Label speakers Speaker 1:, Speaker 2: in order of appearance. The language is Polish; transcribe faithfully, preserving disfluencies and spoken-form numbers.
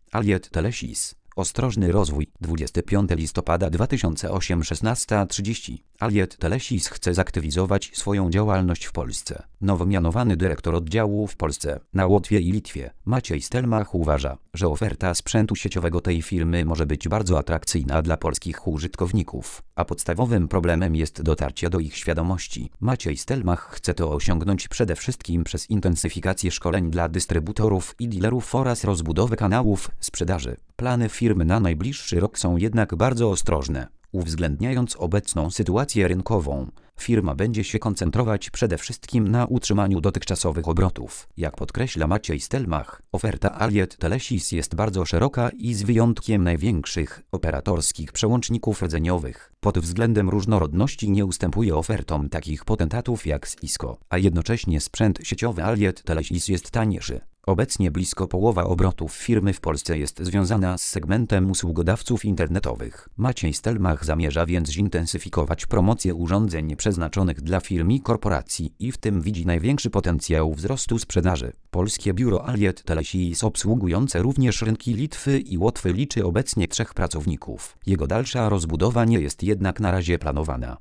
Speaker 1: Allied Telesis. Ostrożny rozwój. dwudziestego piątego listopada dwa tysiące ósmego, szesnasta trzydzieści. Allied Telesis chce zaktywizować swoją działalność w Polsce. Nowo mianowany dyrektor oddziału w Polsce, na Łotwie i Litwie, Maciej Stelmach uważa, że oferta sprzętu sieciowego tej firmy może być bardzo atrakcyjna dla polskich użytkowników, a podstawowym problemem jest dotarcie do ich świadomości. Maciej Stelmach chce to osiągnąć przede wszystkim przez intensyfikację szkoleń dla dystrybutorów i dealerów oraz rozbudowę kanałów sprzedaży. Plany firmy na najbliższy rok są jednak bardzo ostrożne. Uwzględniając obecną sytuację rynkową, firma będzie się koncentrować przede wszystkim na utrzymaniu dotychczasowych obrotów. Jak podkreśla Maciej Stelmach, oferta Allied Telesis jest bardzo szeroka i z wyjątkiem największych operatorskich przełączników rdzeniowych, pod względem różnorodności nie ustępuje ofertom takich potentatów jak Cisco, a jednocześnie sprzęt sieciowy Allied Telesis jest tańszy. Obecnie blisko połowa obrotów firmy w Polsce jest związana z segmentem usługodawców internetowych. Maciej Stelmach zamierza więc zintensyfikować promocję urządzeń przeznaczonych dla firm i korporacji i w tym widzi największy potencjał wzrostu sprzedaży. Polskie biuro Allied Telesis obsługujące również rynki Litwy i Łotwy liczy obecnie trzech pracowników. Jego dalsza rozbudowa nie jest jednak na razie planowana.